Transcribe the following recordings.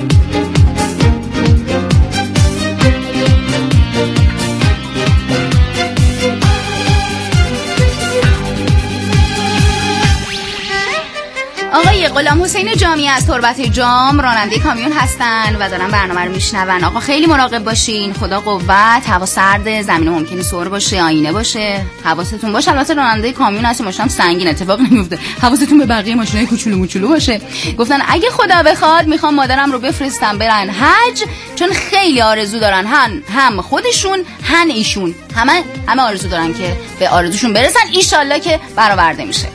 آقای غلام حسین جامی از تربت جام راننده کامیون هستن و دارن برنامه رو میشنون. آقا خیلی مراقب باشین، خدا قوت، هوا سرد، زمین ممکنه سر باشه، آینه باشه، حواستون باشه. البته راننده کامیون هست، ماشین سنگین، اتفاق نمیفته، حواستون به بقیه ماشینای کوچولو موچولو باشه. گفتن اگه خدا بخواد میخوام مادرم رو بفرستم برن حج، چون خیلی آرزو دارن، هم خودشون هم ایشون، همه آرزو دارن که به آرزوشون برسن، ان که برآورده میشه.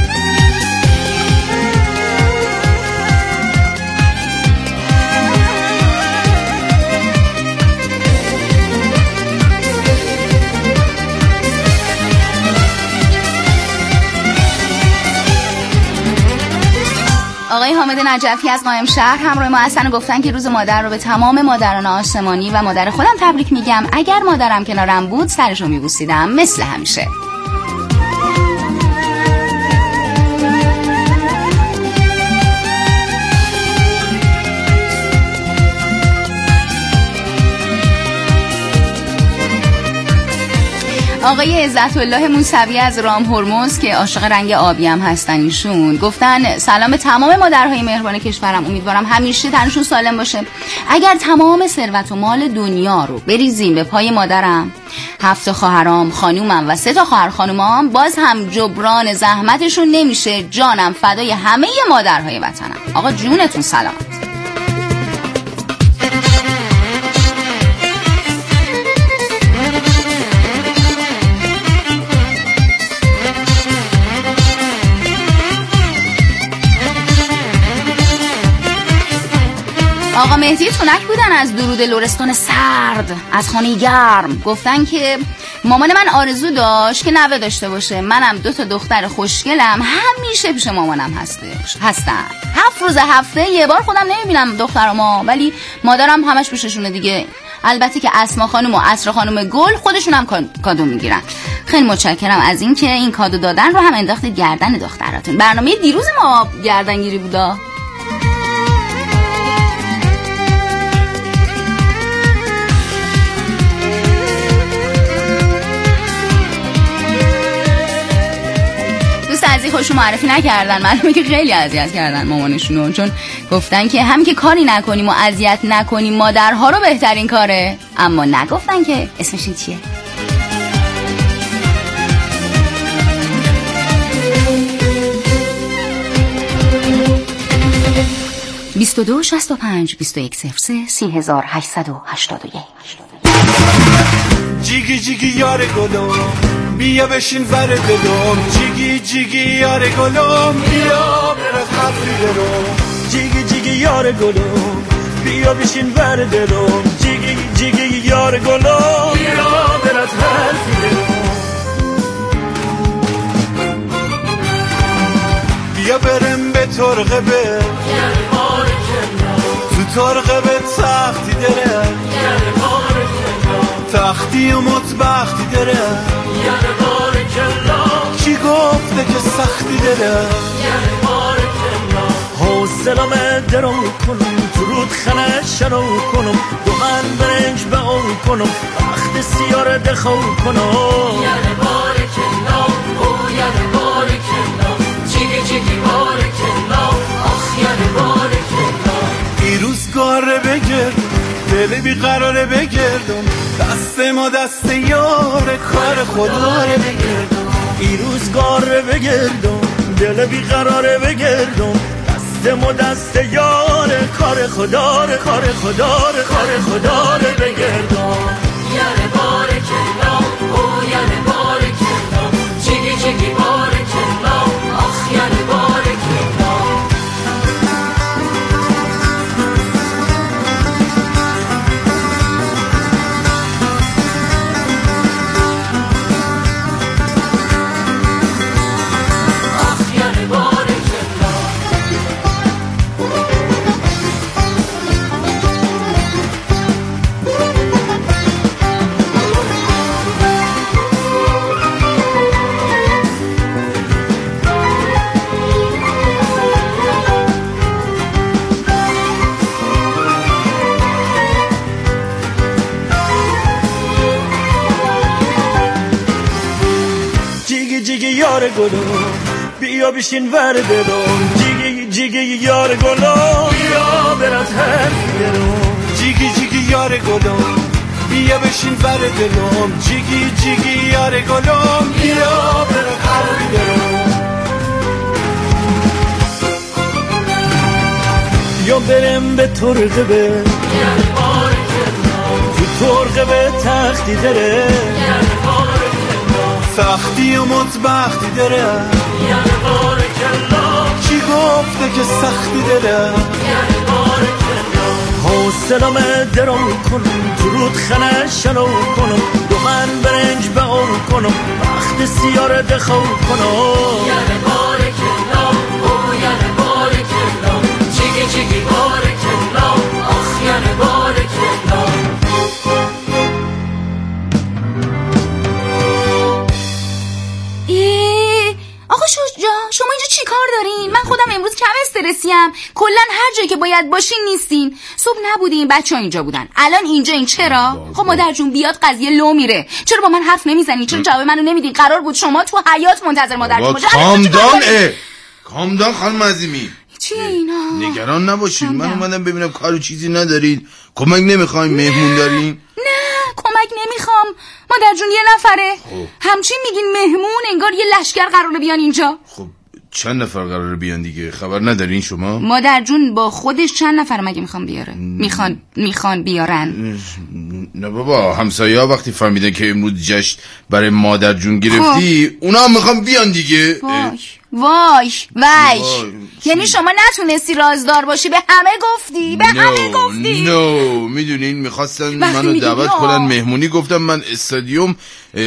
آقای حامد نجفی از قائم شهر همراه ما هستن و گفتن که روز مادر رو به تمام مادران آسمانی و مادر خودم تبریک میگم. اگر مادرم کنارم بود سرشو میبوسیدم مثل همیشه. آقای عزت الله موسوی از رام هرمز که عاشق رنگ آبی هم هستن ایشون گفتن سلام به تمام مادرهای مهربان کشورم، امیدوارم همیشه تنشون سالم باشه. اگر تمام ثروت و مال دنیا رو بریزیم به پای مادرم، 7 خواهرام، خانومم و 3 خواهر خانومام، باز هم جبران زحمتشون نمیشه. جانم فدای همه مادرهای وطنم. آقا جونتون سلامت. آقا مهدی تونک بودن از درود لرستان سرد از خانه گرم، گفتن که مامان من آرزو داشت که نوه داشته باشه. منم 2 دختر خوشگلم همیشه پیش مامانم هستن. 7 روز هفته یه بار خودم نمیبینم دخترامو، ولی مادرم همش پیششونه دیگه. البته که اسما خانم و عصر خانم گل خودشونم کادو میگیرن. خیلی متشکرم از این که این کادو دادن رو هم انداختید گردن دختراتون. برنامه دیروز ما گردنگیری بودا. از خودشون معرفی نکردن، معلومه که خیلی اذیت کردن مامانشونو، چون گفتن که هم که کاری نکنیم و اذیت نکنیم مادرها رو بهترین کاره، اما نگفتن که اسمش چیه. 22 65 21 03 3881. جیگی جیگی یار گلم بیا بشین ور دلم، جیگی جیگی یار گلم بیا برات حرفی دارم، جیگی جیگی یار گلم بیا بشین ور دلم، جیگی جیگی یار گلم بیا برات حرفی دارم، بیا برم به ترقه به تو ترقه به تختی داره تختی و مطبختی داره کی گفته که سختی داره حوصلم درو کنم تو رودخانه شروع کنم دو من برنج به اون کنم وقت سیاره دخو کنم یه بارک الله او یه بارک الله چیگی چیگی بارک الله آخ یه بارک الله دیروز گاره بگردم دل بیقراره بگردم دست ما دست یار کار خدا رو بگردم دیروز گاره بگردم دل بیقراره بگردم دست ما دست یار کار خدا رو کار خدا رو کار خدا رو بگردم یه بارک الله او یه بارک الله چیگی چیگی بارک الله آخ یه بارک الله یار گلم بیا بشین ور دلم جیگی جیگی یار گلم بیا برات حرف دلم جیگی جیگی یار گلم بیا بشین ور دلم جیگی جیگی یار گلم بیا برات حرف دلم یا برم به ترقه به تو ترقه به تختی داره سختی و مطبختی داره چی گفته که سختی داره حوصلم درم کنم درود خنه شنو کنم دو من برنج بقو کنم وقت سیاره دخو کنم یعنی بارکلا او یعنی بارکلا چیگی چیگی بارکلا آخ یعنی بارکلا آقا شجاع شما اینجا چی کار دارین؟ من خودم امروز کم استرسیم کلا هر جایی که باید باشین نیستین صبح نبودین بچه‌ها اینجا بودن الان اینجا این چرا؟ خب مادر جون بیاد قضیه لو میره چرا با من حرف نمیزنین؟ چرا جواب منو نمیدین؟ قرار بود شما تو حیاط منتظر مادر جون باشین کامدان خانم عظیمی چیه اینا؟ نگران نباشین من اومدم ببینم کارو چیزی ندارین کمک نمیخواین مهمون دارین؟ نه کمک نمیخوام مادر جون یه نفره همچین میگین مهمون انگار یه لشکر قراره بیان اینجا خب چند نفر قراره بیان دیگه خبر ندارین شما؟ مادر جون با خودش چند نفر مگه میخوان بیاره؟ میخوان بیارن نه بابا همسایه ها وقتی فهمیدن که امروز جشن برای مادر جون گرفتی اونا هم میخوان بیان دیگه وای یعنی شما نتونستی رازدار باشی به همه گفتی نو میدونین میخواستن منو دعوت کنن مهمونی گفتم من استادیوم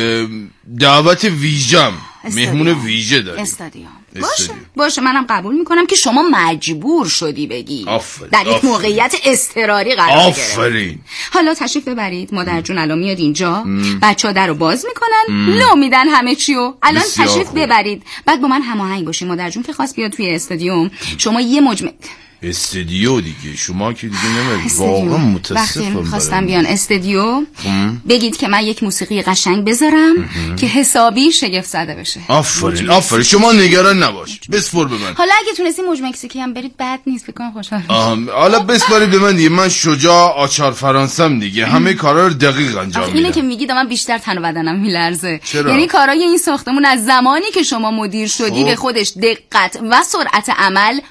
دعوت ویژم مهمون ویژه داریم استادیوم باشه منم قبول میکنم که شما مجبور شدی بگی در یک موقعیت اضطراری قرار گرفتی حالا تشریف ببرید مادر جون الان میاد اینجا بچه‌ها درو باز میکنن لو میدن همه چیو الان تشریف ببرید بعد با من هماهنگ باشین مادر جون که خواست بیاد توی استادیوم شما یه مجمع استودیو دیگه شما که دیگه نمیدید واقعا متاسفم وقتی خواستم بیان استودیو بگید که من یک موسیقی قشنگ بذارم که حسابی شگفت زده بشه آفرین شما نگران نباش بسپر به من حالا اگه تونستی موج مکزیکی هم برید بد نیست بکنم خوشحال حالا بسپارید به من دیگه من شجاع آچار فرانسم دیگه همه کارا رو دقیق انجام میدم اینه که میگید من بیشتر تن و بدنم میلرزه یعنی کارای این ساختمون از زمانی که شما مدیر شدی به خودش دقت و سرعت عمل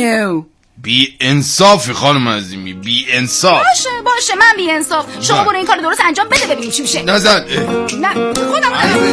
بی انصافی خانم عظیمی بی انصاف باشه من بی انصاف شما برو این کار درست انجام بده ببینیم چی میشه نزن نه خودم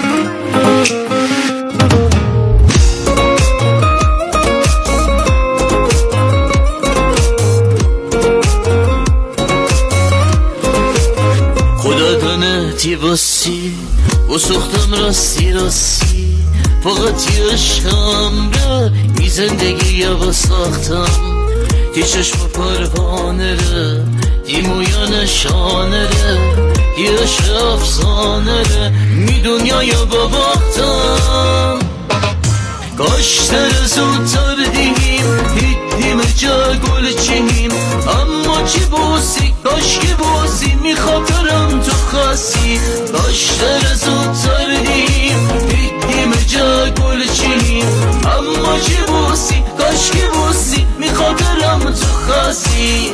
خدا دانه تیواسی و سختم راستی فقط یه عشقم ره این زندگی یا با ساختم دی چشم پروانه ره دی مویا نشانه ره دی عشق افسانه ره می دنیا یا با باختم کاشتر زودتر دیم هیدیم جا گل چهیم اما چی بوسی کاش که بوسی می خاطرم تو خاصی کاشتر زودتر دیم هیدیم جا گل چهیم اما چی بوسی کاش که بوسی می خاطرم تو خاصی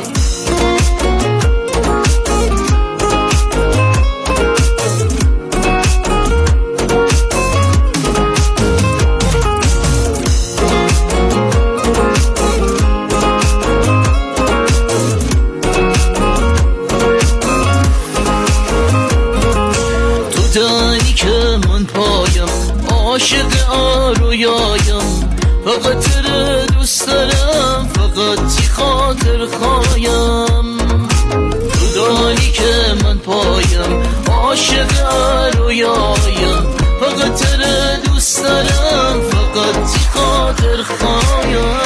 عاشق آرویایم فقط تره دوست دارم فقط تی خاطر خوایم تو دانی که من پایم عاشق آرویایم فقط تره دوست دارم فقط تی خاطر خوایم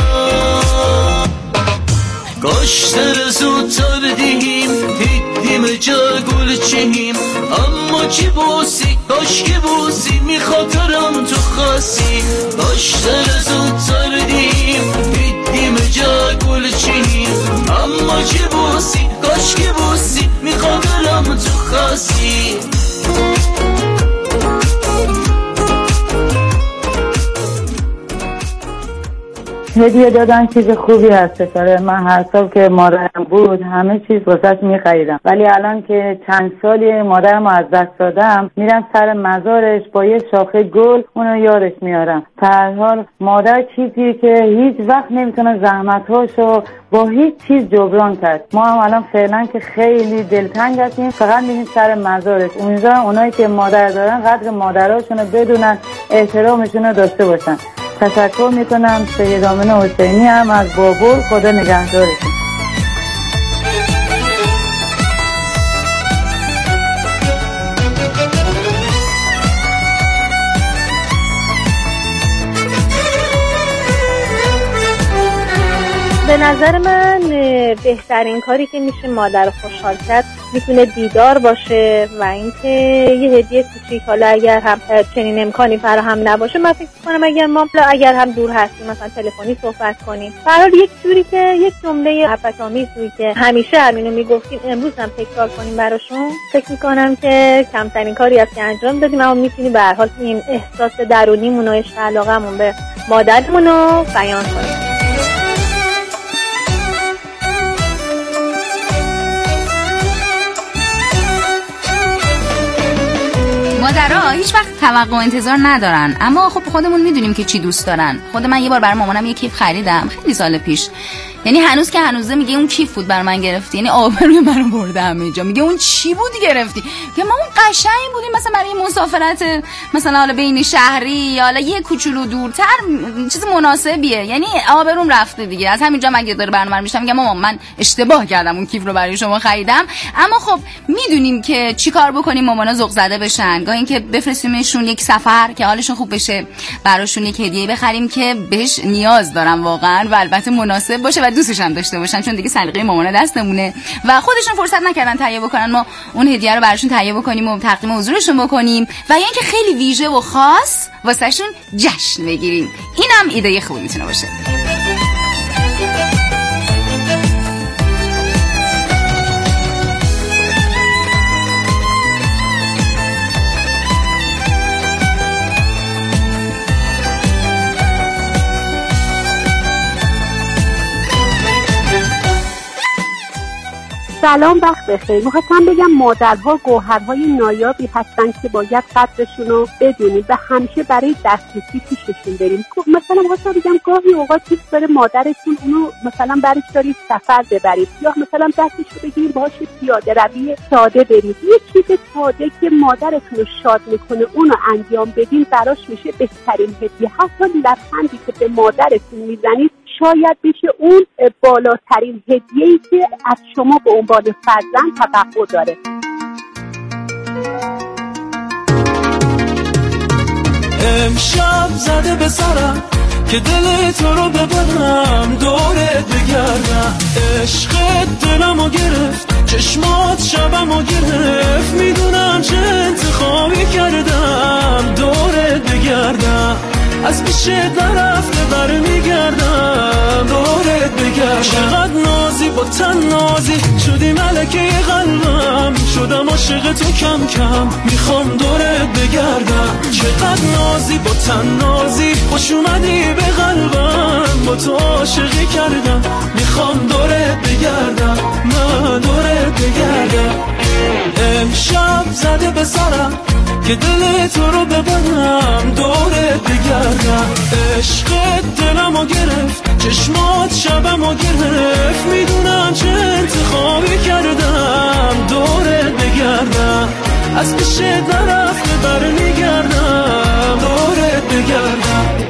کاشتر زودتر دیم هیدیم جا گل چهیم اما چی بوسی کاش که بوسی می خاطرم تو خاصی کاشتر زودتر دیم هیدیم جا گل چهیم اما چی بوسی کاش که بوسی می خاطرم تو خاصی هدیه دادن چیز خوبی هست. من هر سال که مادرم بود همه چیز واسش میخریدم، ولی الان که چند سالی مادرم از دست دادم میرم سر مزارش با یه شاخه گل اونو یادش میارم. در حال مادر چیزی که هیچ وقت نمیتونه زحمت‌هاشو با هیچ چیز جبران کرد. ما هم الان فعلا که خیلی دلتنگ هستیم، فقط میریم سر مزارش. امیدوارم اونایی که مادر دارن قدر مادراشونو بدونن، احترامشونو داشته باشن. تشکر میکنم. سید آمین حسینی هم از بابل. خدا نگهدارتون. به نظر من بهترین کاری که میشه مادر رو خوشحال کرد میتونه دیدار باشه و اینکه یه هدیه کوچیک، حالا اگر هم چنین امکانی فراهم نباشه، من فکر می‌کنم اگر هم دور هستیم مثلا تلفنی صحبت کنیم. برای یک جوری که یک جمله محبت‌آمیزی که همیشه همینو میگفتیم امروز هم تکرار کنیم براشون، فکر می‌کنم که کمترین کاری است که انجام دادیم، اما میتونیم به هر حال این احساس درونیمون و عشق علاقه‌مون به مادرمون رو بیان کنیم. مادرها هیچ وقت توقع و انتظار ندارن، اما خب خودمون میدونیم که چی دوست دارن. خود من یه بار برای مامانم یه کیف خریدم خیلی سال پیش، یعنی هنوز که هنوزه میگه اون کی بود بر من گرفتی، یعنی آبروی منو برده همه جا. میگه اون چی بود گرفتی؟ که ما اون قشنگ بودیم مثلا برای مسافرت مثلا حالا بین شهری یا حالا یه کوچولو دورتر چیز مناسبیه، یعنی آبروم رفته دیگه. از همینجا مگه داره برنامه میشم میگم مامان من اشتباه کردم اون کیف رو برای شما خریدم. اما خب میدونیم که چیکار بکنیم مامانا ذوق زده بشن، گاهی اینکه بفرستیمشون یک سفر که حالشون خوب بشه، براشون یک هدیه بخریم که بهش نیاز دارن واقعا و البته مناسب باشه و دوستش هم داشته باشن، چون دیگه سلیقه مامانا دستمونه و خودشون فرصت نکردن تهیه بکنن ما اون هدیه رو براشون تهیه بکنیم و تقدیم حضورشون بکنیم و یعنی که خیلی ویژه و خاص واسهشون جشن بگیریم. اینم ایده خوبی میتونه باشه. سلام، وقت بخیر. می‌خواستم بگم مادرها گوهرهای نایابی هستن که باید قدرشون رو بدونید و همیشه برای دسترسی پیششون بریم. مثلا می‌خواستم بگم گاهی اوقات دوست داره مادرتون اونو مثلا برش دارید سفر ببرید یا مثلا دستش رو بگیرید باهاش پیاده روی ساده برید. یه چیز ساده که مادرتون رو شاد میکنه اونو انجام بدین براش میشه بهترین هدیه. حتی لبخندی که به مادرتون میزنید شاید بشه اون بالاترین هدیه‌ای که از شما به عنوان فرزند توقع داره. امشب زده به سرم که دل تو رو ببرم، دورت بگردم. عشقت دلمو گرفت، چشمات شبمو گرفت، میدونم چه انتخابی کردم، دورت بگردم. از پیشت نرفته برمیگردم، دورت بگردم. چقدر نازی با تن نازی شدی ملکه قلبم، شدم عاشق تو کم کم، میخوام دورت بگردم. چقدر نازی با تن نازی خوش اومدی به قلبم، با تو عاشقی کردم، میخوام دورت بگردم، من دورت بگردم. امشب زده به سرم که دل تو رو ببرم، دورت بگردم. عشقت دلمو گرفت، چشمات شبمو گرفت، میدونم چه انتخابی کردم، دورت بگردم. از پیشت نرفته برمیگردم، دورت بگردم.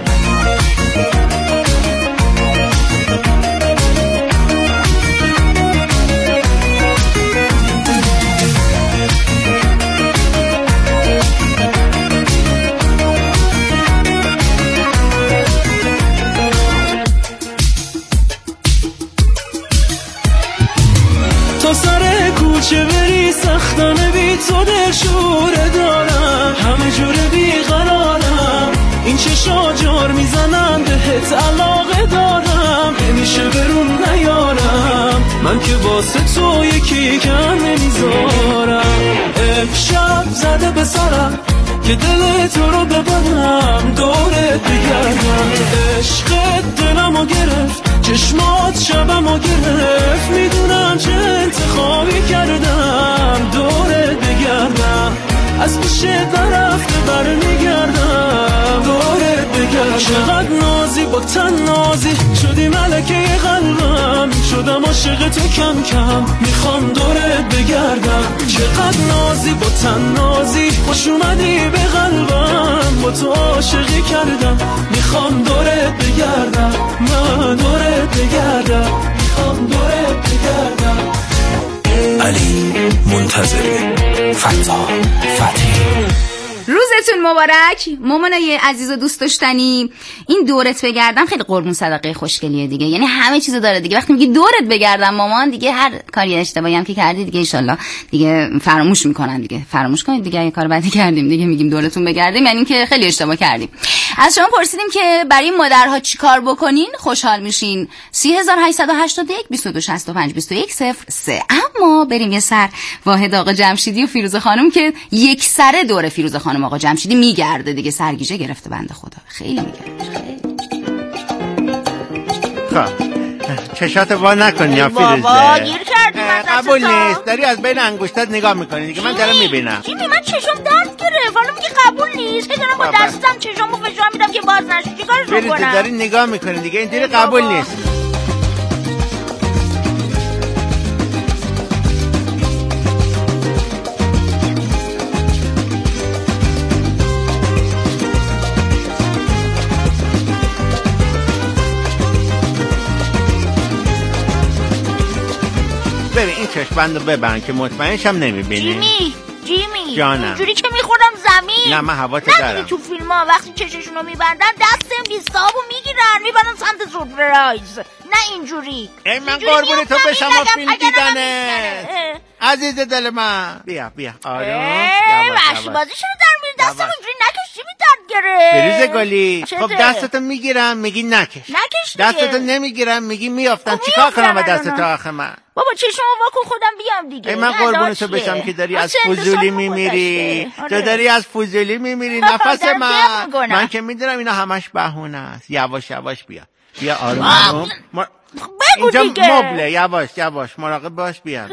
چه بری سختانه بی تو دل شوره دارم، همه جوره بی قرارم، این چشا جار میزنن بهت علاقه دارم، نمیشه برون نیارم، من که واسه تو یکی کم نمیذارم. امشب زده به سرم که دل تو رو ببرم دورت بگردم. عشقت دلمو گرفت، چشمات شبمو گرفت، میدونم چه انتخابی کردم دورت بگردم. از پیش نرفته برمیگردم دورت بگردم. چقدر نازی با تن نازی شدی ملکه قلبم، شدم عاشق تو کم کم میخوام دورت بگردم. چقدر نازی با تن نازی خوش اومدی به قلبم، با تو عاشقی کردم میخوام دورت بگردم. من دورت بگردم، میخوام دورت بگردم. علی منتظر فتا فتحی. روزتون مبارک مامانای عزیز و دوست داشتنی. این دورت بگردم خیلی قربون صدقه خوشگلیه دیگه، یعنی همه چیزو داره دیگه. وقتی میگی دورت بگردم مامان، دیگه هر کاری اشتباهی هم که کردی دیگه انشالله دیگه فراموش میکنن دیگه. فراموش کنید دیگه، اگه کار بدی کردیم دیگه میگیم دورتون بگردیم، یعنی که خیلی اشتباه کردیم. از شما پرسیدیم که برای مادرها چیکار بکنین خوشحال میشین. 3881 2265 2103. اما بریم یه سر واحد آقا جمشیدی و فیروزه خانم که یک سره دور فیروزه خانم آقا جمشیدی میگرده دیگه. سرگیجه گرفته بنده خدا، خیلی میگرده. خب چشات وا نکن یا فیروزه. بابا گیر کردی من قبول نیست، داری از بین انگشتات نگاه میکنی دیگه. من دارم میبینم. جیمی من چشم درد گرفت، حالا میگی قبول نیست. هی دارم با دستم چشمو فشار میدم که باز نشه. چیکارش بکنم؟ فیروزه داری نگاه میکنی دیگه، اینجوری قبول نیست. ببین این چشمندو ببند که مطمئنشم نمیبینی. جیمی جانم. اینجوری که میخورم زمین. نه من هوات دارم. تو فیلم ها وقتی چششونو میبندن دست این بیستابو میگیرن میبرن سمت سورپرایز، نه اینجوری. ای من قربون تو بشم و فیلم دیدنه. عزیز دل من بیا آروم. وحشی بازی شروع در میری دستم اینجوری نکش. چی میدرد گره فیروزه گلی؟ خب دستتو میگیرم میگی نکش دستتو نمیگیرم میگی میافتن. چیکار کنم با دستتو آخه من؟ بابا چشمو واکن خودم بیام دیگه. ای من قربون تو بشم که داری از فضولی میمیری. تو داری از فضولی میمیری. نفس من که میدونم اینا همش بهونه است. یواش بیا آروم. اینجا مبله. یواش مراقب باش. بیا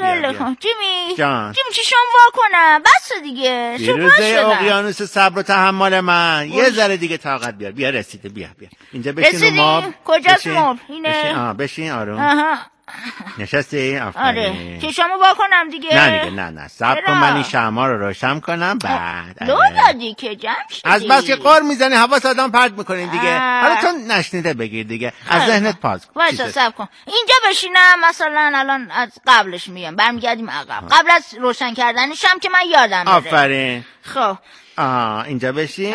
جیمی جان. جیمی چشم واکنم بس دیگه. فیروزه اقیانوس صبر و تحمل من. یه ذره دیگه طاقت بیار. بیا رسیده. بیا اینجا بشین رو مبل. کجاست مبل؟ اینه بشین آروم. نشستی؟ آره چشمو واکنم دیگه. نه دیگه نه صبر کن من این شمع رو روشن کنم بعد. لو دادی که جمشیدی. از بس که قر میزنی حواس آدم پرت میکنین دیگه. حالا تو نشنیده بگیر دیگه. از ذهنت پاس کن. وایسا صبر کن. اینجا بشینم مثلا الان از قبلش میگم برمیگردیم عقب. قبل از روشن کردنش هم که من یادم میره. آفرین. خب اینجا بشین.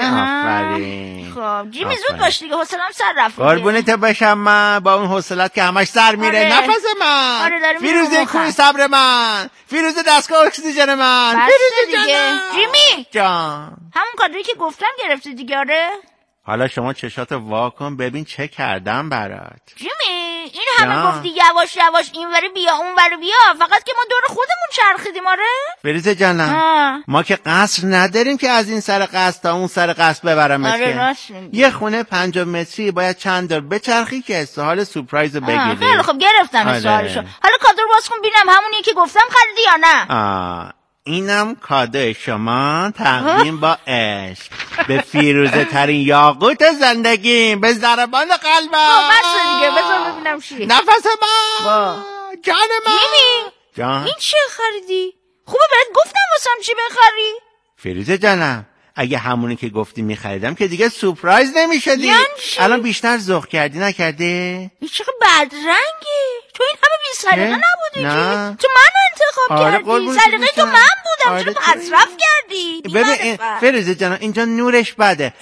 آفرین. خب جیمی زود باش دیگه، حوصله‌ام سر رفت. قربونت بشم من با اون حوصلت که همش سر میره. نفس من. فیروزه کوی صبر من. فیروزه دستگاه اکسیژن من. فیروزه دیگه. جیمی جان همون کادری که گفتم گرفتی دیگه. آره حالا شما چشاتو وا کن ببین چه کردم برات. جیمی این همه گفتی یواش اینوری بیا اونوری بیا، فقط که ما دور خودمون چرخیدیم. آره فریزه جانم ما که قصر نداریم که از این سر قصر تا اون سر قصر ببرمت. آره یه خونه 5 متری باید چند دور بچرخی که استحال سورپرایز رو بگیری. خیلی خب گرفتم استحالشو. حالا کادر باز کن ببینم همونیه که گفتم خریدی یا نه. اینم کادو شما تقدیم با عشق به فیروزه ترین یاقوت زندگیم، به ضربان قلبم. بس دیگه بذار ببینم چیه. نفس من جان من. جان این چه خریدی؟ خوبه بهت گفتم واسم چی بخری. فیروزه جانم اگه همونی که گفتی میخریدم که دیگه سورپرایز نمیشدی. الان بیشتر ذوق کردی نکرده؟ این چقدر بدرنگی. تو این همه بی سلیقه نبودی که تو منو انتخاب کردی. سلیقه تو من بودم. چرا مصرف کردی؟ ببین فیروزه جان اینجا نورش بده.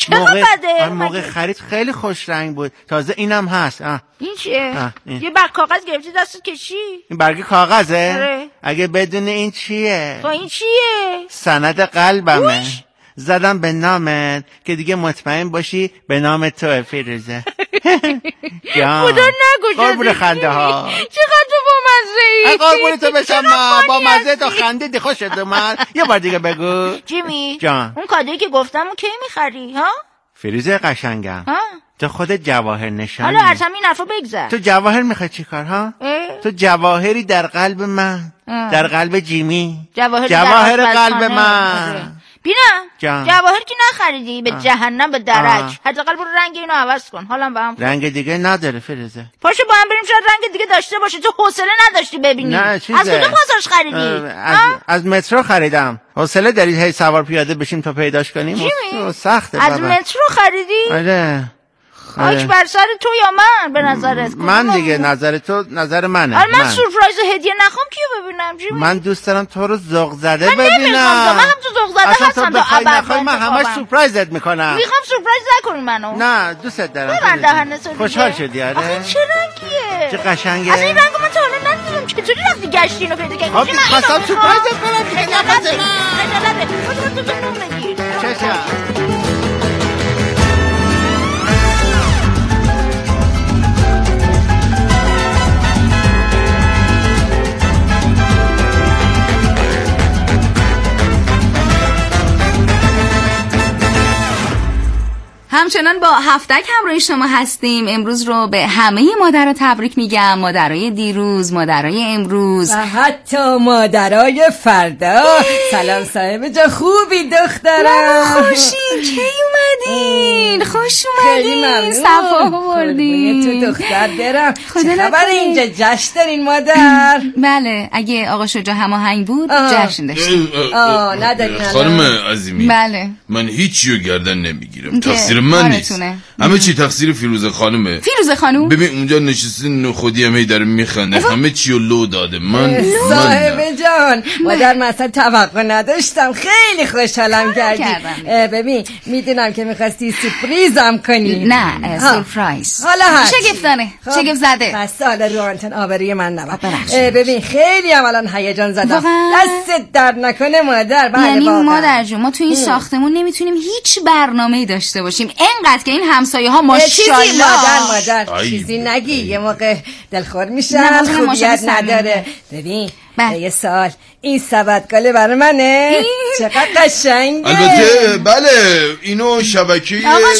موقع خرید خیلی خوش رنگ بود. تازه اینم هست. این چیه؟ یه برگ کاغذ گرفتی دستت که چی؟ این برگ کاغذه؟ آره. اگه بدونی این چیه؟ این چیه؟ سند قلبمه. زدم به نامت که دیگه مطمئن باشی به نام تو فیروزه. خدا نگوشه قربون خنده ها. چقدر تو با مزه ای. قربون تو بشم با مزه تو خنده دی خوشت اومد. یه بار دیگه بگو. جیمی جان اون کادویی که گفتم اون کی میخری ها؟ فیروزه قشنگم تو خودت جواهر نشانی. حالا از همین حرفا بگذر. تو جواهر میخوای چی کار ها؟ تو جواهری در قلب من در قلب جیمی جواهر قلب من. بینم جواهر که نخریدی به جهنم به درک. حداقل برو رنگ اینو عوض کن. حالا با هم رنگ دیگه نداره فیروزه. پاشو با هم بریم شاید رنگ دیگه داشته باشه. تو حوصله نداشتی ببینی. نه چیزه. از کدوم پاساش خریدی؟ از مترو خریدم. حوصله دارید هی سوار پیاده بشیم تا پیداش کنیم؟ سخته از مترو خریدی؟ آره. خاک بر سر تو یا من به نظرت؟ من دیگه نظر تو نظر منه. آره من سورپرایز هدیه نخوام کیو ببینم جیمی؟ من دوست دارم تو رو ذوق زده ببینم. من هم تو ذوق زده هستم تا ابد. من همش سورپرایزت میکنم. میخوام سورپرایز نکنی منو. نه دوستت دارم. خوشحال شدی آره؟ آخه چه رنگیه؟ چه قشنگه. از این رنگو من تا حالا ندیدم. چطوری رفتی گشتی اینو پیدا کردی؟ خب خواستم سورپرایزت کنم دیگه نفس من. چشم. همچنان با هفتک همراه شما هستیم. امروز رو به همه مادرها تبریک میگم. مادرای دیروز، مادرای امروز و حتی مادرای فردا. سلام صاحب جا خوبی دخترم؟ خوشین کی اومدین؟ خوش اومدین. صفا بردین. تو دختر برم. چه خبر اینجا جشن دارین مادر؟ بله اگه آقا شجاع هماهنگ بود جشن داشتیم. ندارین خانم عظیمی. بله من هیچیو گردن نمیگیرم. تقصیر من نیست. همه چی تقصیر فیروزه خانومه. فیروزه خانوم؟ ببین اونجا نشسته نخودی هم هی داره میخنده. همه چیو لو داده. من صاحب جان مادر من اصلا توقع نداشتم. خیلی خوشحالم کردی. ببین میدونم که میخواستی سورپرایزم کنی. نه سورپرایز. حالا هست شگفتانه شگفت زده. بس حالا رو آنتن آوری من نبا. ببین خیلی هم الان هیجان زدم. دستت درد نکنه مادر. یعنی مادر جون ما تو این ساختمون نمیتونیم هیچ برنامه‌ای داشته باشیم اینقدر که این همسایه ها ماشاءالله. مادر چیزی نگی یه موقع دلخور میشن خوبیت نداره. ببین یه سال این سبدگاله برای منه. چقدر قشنگه. البته بله اینو شبکه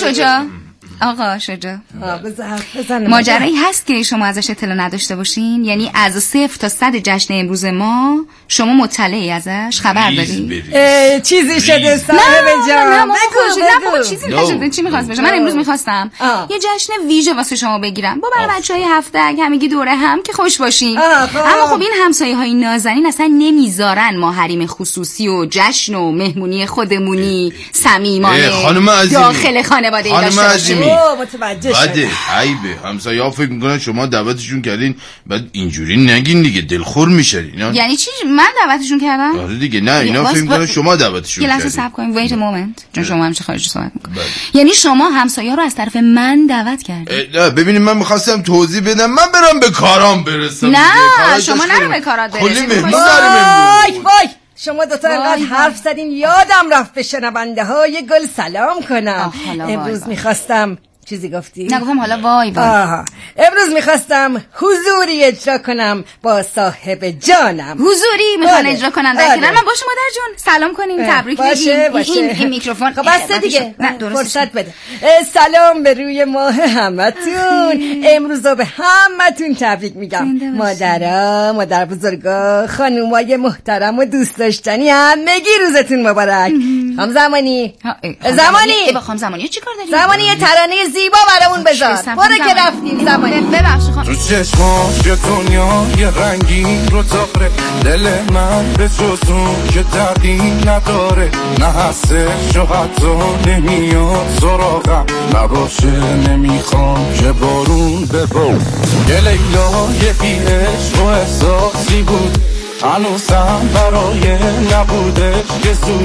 آقا شجاع ماجرایی هست که شما ازش اطلاع نداشته باشین؟ یعنی از 0 تا 100 جشن امروز ما شما مطلعی ازش خبر داری؟ چیزی شده صاحب جان؟ نه چیزی نشده. چی میخواست بشه؟ من امروز میخواستم یه جشن ویژه واسه شما بگیرم با برای بچهای هفتک همگی دوره هم که خوش باشین. اما خب این همسایه های نازنین اصلا نمیذارن ما حریم خصوصی و جشن و مهمونی خودمونی صمیمانه داخل خانواده ای داشته باشیم. بعده عیبه همسایه ها فکر میکنن شما دعوتشون کردین بعد اینجوری نگین دیگه دلخور میشه. یعنی چی من دعوتشون کردم؟ آره دیگه نه اینا فکر میکنن شما دعوتشون کردین. یه لحظه صبر کنیم wait a moment چون شما همیشه خارجی صحبت میکنید. یعنی شما همسایه رو از طرف من دعوت کردین؟ نه ببینید من میخواستم توضیح بدم من برم به کارام برسم. نه شما نرو به کارات برسید. کلی مهمون داریم. وای شما دوتا انقدر حرف زدین یادم رفت به شنونده های گل سلام کنم. امروز میخواستم چیزی گفتی؟ نگفتم حالا وای. امروز میخواستم حضوری اجرا کنم با صاحب جانم. حضوری میخوان اجرا کنن در کنار من باشه مادر جون سلام کنیم تبریک بگیم. این میکروفون خب بسته دیگه فرصت بده. سلام به روی ماه همتون. امروز به همتون تبریک میگم. مادرها مادر بزرگا خانومای محترم و دوست داشتنی همگی روزتون مبارک. خانم زمانی خانم زمانی چیکار داری؟ زمانی یه ترانه زیبا برامون بذار. برو که رفتیم زمانی. ببخشید خانم. تو چشمام یه دنیا یه رنگین رو تاقره دل من به جزون که دردی نداره نه هستش و حتی نمیاد سراغم نباشه نمیخوام که بارون ببار یه لیلا یه بیش و احساسی بود هنوزم برای نبودش که زود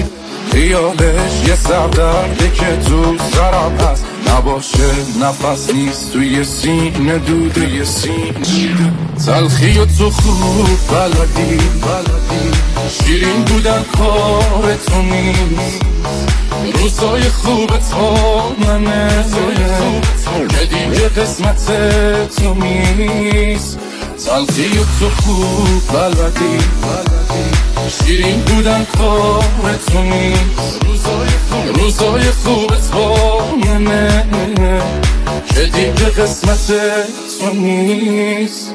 خیالش یه سردرده که تو سرم هست نباشه نفس نیست توی سینه دوده تلخی و تو خوب بلدی شیرین بودن کار تو نیست روزای خوب تا منه که دیگه قسمت تو نیست تلخی و تو خوب بلدی شیرین بودن کار تو نیست روزای خوب تا منه که دیگه قسمت تو نیست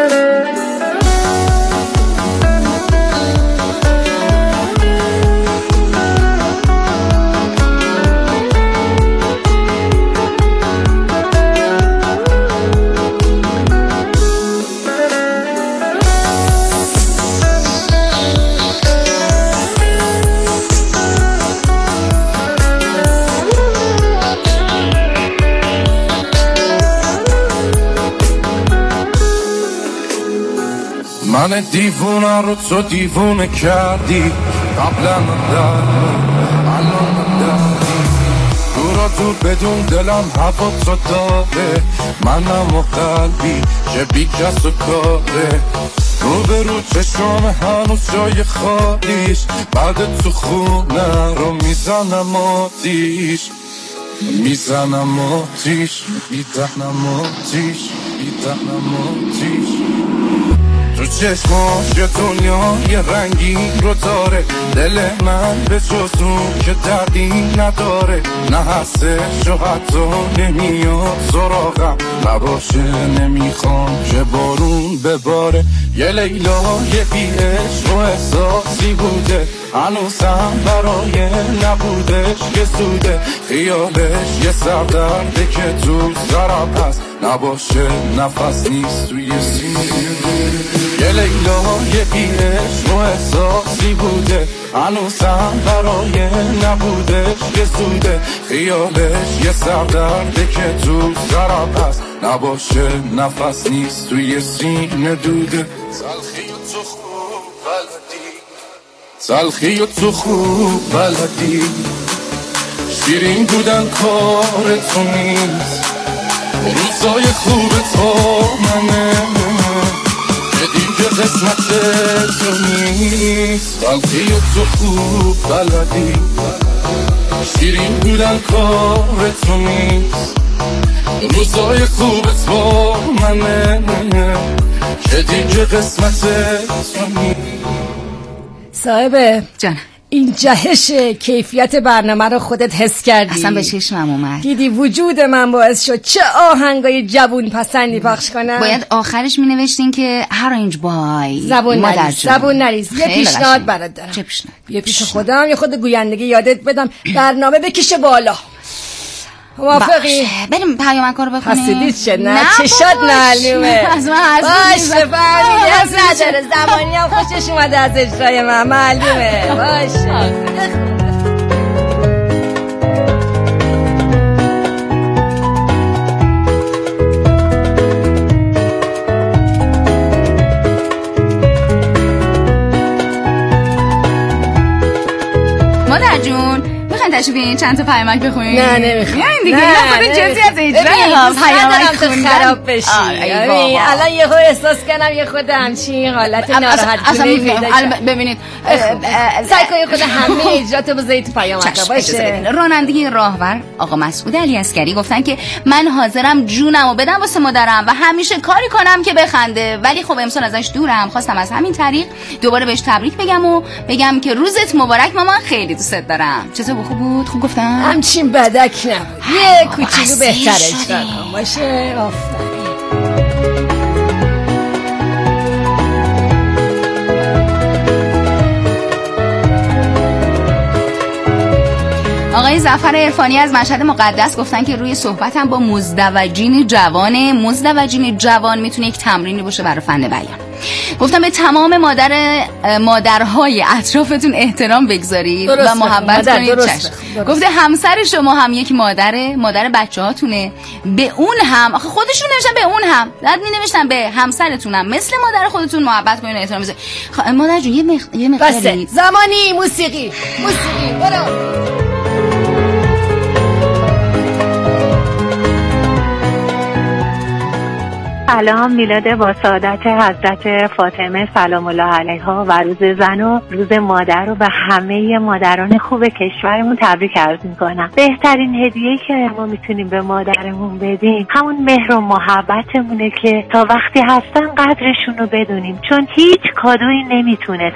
من دیوونه رو تو دیوونه کردی قبلا الان دردی دور بدون دلم هوا تو داره منم و قلبی که بی کس و کاره رو چشم هنوز جای خالیش بعد تو خونه رو میزنم آتیش میدهنم آتیش تو چشماش دنیا یه رنگی رو داره دل من به جز اون که دردی نداره نه هستش و حتی نمیاد سراغم نباشه نمیخوام که بارون بباره یه لیلا یه بیعشق و احساسی بوده هنوزم برای نبودش که سوده خیالش یه سردرده که تو سرم هست نباشه نفس نیست توی سینه یه لیلا یه بیعشق و احساسی بوده هنوزم برای نبودش که سوده خیالش یه سردرده که تو سرم هست نباشه نفس نیست توی سینه دوده تلخی و تو خوب بلدی شیرین بودن کار تو نیست روزای خوب تو منه که دیگه قسمت تو نیست تلخی و تو خوب بلدی شیرین بودن کار تو نیست روزای خوب تو منه که دیگه قسمت تو نیست صاحب جان این جهش کیفیت برنامه رو خودت حس کردی؟ اصلا به چشمم اومد. دیدی وجود من باعث شد چه آهنگای جوون پسندی پخش کنم. باید آخرش می نوشتین که هر بای زبون نریز یه پیشنهاد برات دارم. چه پیشنهاد؟ یه پیش خودم یه خود گویندگی یادت بدم برنامه بکشه بالا. موافقی؟ بریم پیامک رو بخونیم. حسیدید چه نه چشات معلومه. باشه فهمیدی از نداره زمانی هم خوشش اومده از اجرای من معلومه. باشه مادر جون تشریف بیارین چند تا پیامک بخونین. نه نمیخوام. بیاین دیگه اینا خود جزئی از اجرای پیامک خوندن خراب بشه. الان یهو احساس کنم یه خود همچین حالت ناراحت گونه ببینید سعی کنید خود همه اجراتو بذارید تو پیامک باشه. راننده راهور آقا مسعود علی عسکری گفتن که من حاضرم جونمو بدم واسه مادرم و همیشه کاری کنم که بخنده ولی خب امسال ازش دورم. خواستم از همین طریق دوباره بهش تبریک بگم و بگم که روزت مبارک مامان خیلی دوست دارم. چطور بود؟ خوب گفتم؟ همچین بدک نبود. یه کوچولو بهتر اجرا کن باشه. آفرین. آقای ظفر عرفانی از مشهد مقدس گفتن که روی صحبتم با مزدوجین جوان میتونه یک تمرینی باشه برای فن بیان. گفتم به تمام مادرهای اطرافتون احترام بگذارید و محبت کنید. گفته همسر شما هم یک مادر بچه‌هاتونه، به اون هم آخه خودشون نوشتن به اون هم بعد می‌نوشتن به همسرتونم مثل مادر خودتون محبت کنید و احترام بذارید. مادر جون یه مقداری زمانی موسیقی برو. سلام، میلاد با سعادت حضرت فاطمه سلام الله علیها و روز زن و روز مادر رو به همه مادران خوب کشورمون تبریک عرض میکنم. بهترین هدیه‌ای که ما میتونیم به مادرمون بدیم همون مهر و محبتمونه که تا وقتی هستن قدرشون رو بدونیم، چون هیچ کادویی نمیتونه